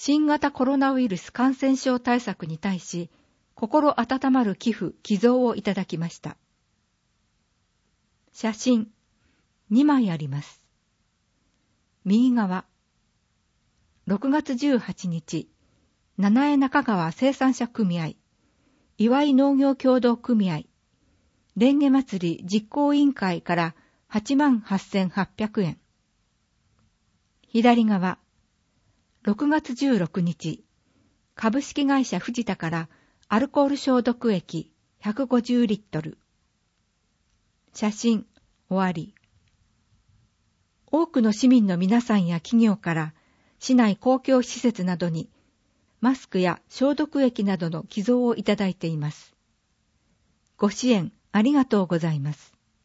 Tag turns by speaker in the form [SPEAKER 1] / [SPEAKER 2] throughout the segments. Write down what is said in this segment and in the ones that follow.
[SPEAKER 1] 新型コロナウイルス感染症対策に対し、心温まる寄付・寄贈をいただきました。写真2枚あります。右側、6月18日、七重中川生産者組合、岩井農業協同組合、レンゲ祭り実行委員会から88,800円。左側、6月16日、株式会社藤田からアルコール消毒液150リットル。写真終わり。多くの市民の皆さんや企業から市内公共施設などにマスクや消毒液などの寄贈をいただいています。ご支援ありがとうございます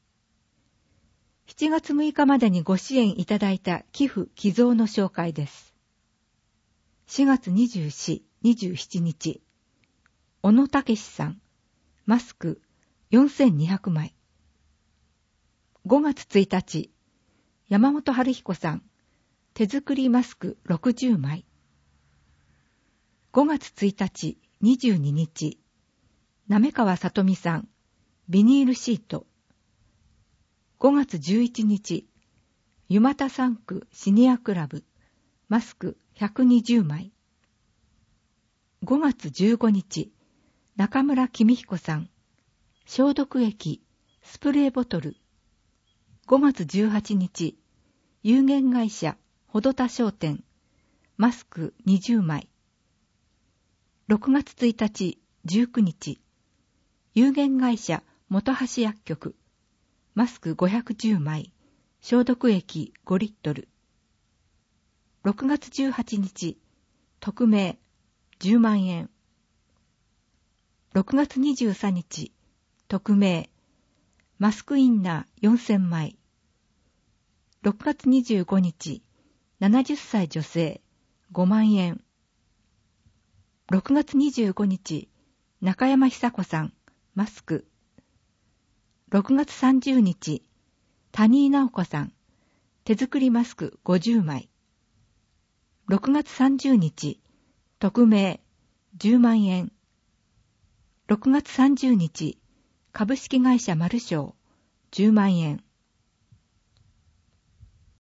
[SPEAKER 1] 。7月6日までにご支援いただいた寄付・寄贈の紹介です。4月24、27日、小野武さん、マスク4200枚。5月1日、山本春彦さん、手作りマスク60枚。5月1日、22日、滑川さとみさん、ビニールシート。5月11日、湯又3区シニアクラブ、マスク120枚。5月15日、中村公彦さん、消毒液、スプレーボトル。5月18日、有限会社、ほどた商店、マスク20枚。6月1日、19日、有限会社、本橋薬局、マスク510枚、消毒液5リットル。6月18日、匿名、10万円。6月23日、匿名、マスクインナー4000枚。6月25日、70歳女性、5万円。6月25日、中山久子さん、マスク。6月30日、谷井直子さん、手作りマスク50枚。6月30日、匿名、10万円。6月30日、株式会社マルショー、10万円。